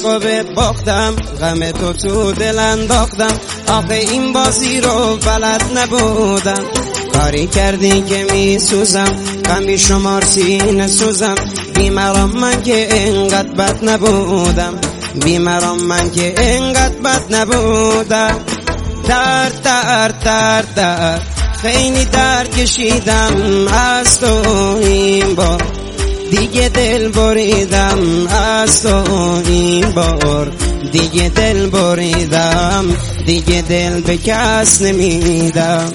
عشقو بهت باختم، غم تو دل انداختم، آخه این بازی رو بلد نبودم. کاری کردی که می سوزم، غم بی شمار سینه سوزم. بیمارم من که اینقدر بد نبودم، بیمارم من که اینقدر بد نبودم. درد درد درد درد خیلی درد کشیدم از تو این بار، دیگه دل بریدم از تو این بار، دیگه دل بریدم، دیگه دل به کس نمیدم.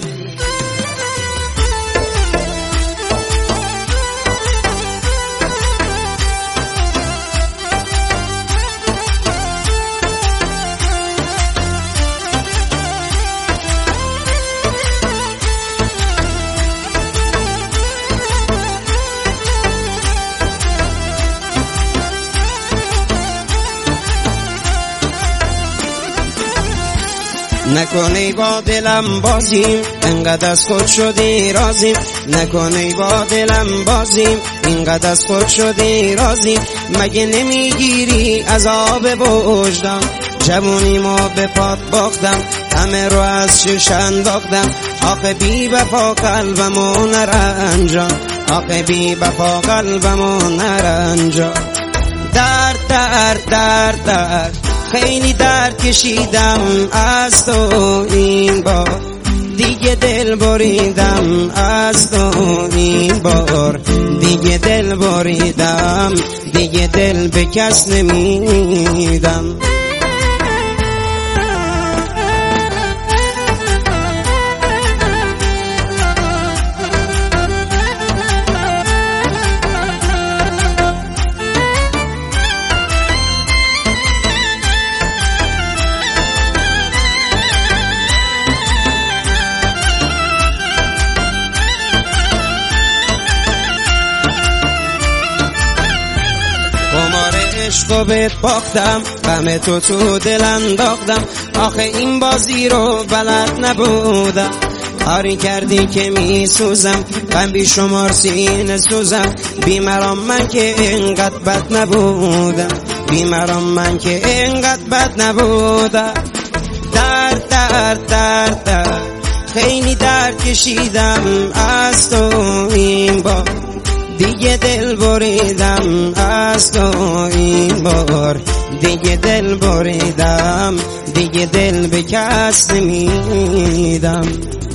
نکنی با دلم بازیم، انقدر از خود شدی رازیم. نکنی با دلم بازیم، اینقدر از خود شدی رازیم. مگه نمیگیری عذاب وجدان؟ جوونی ما به پات باختم، همه رو از شش انداختم. آخه بی وفا قلبمو نرنجان، آخه بی وفا قلبمو نرنجان. درد درد درد درد خیلی درد کشیدم از تو این بار، دیگه دل بریدم از تو این بار، دیگه دل بریدم، دیگه دل به کس نمیدم. عشقو بهت باختم، غم تو دل انداختم، آخه این بازی رو بلد نبودم. کاری کردی که می سوزم، غم بی شمار سینه سوزم. بیمارم من که اینقدر بد نبودم، بیمارم من که اینقدر بد نبودم. درد درد درد درد خیلی درد کشیدم از تو این بار، دیگه دل بریدم از تو این بار، دیگه دل بریدم، دیگه دل به کس نمیدم.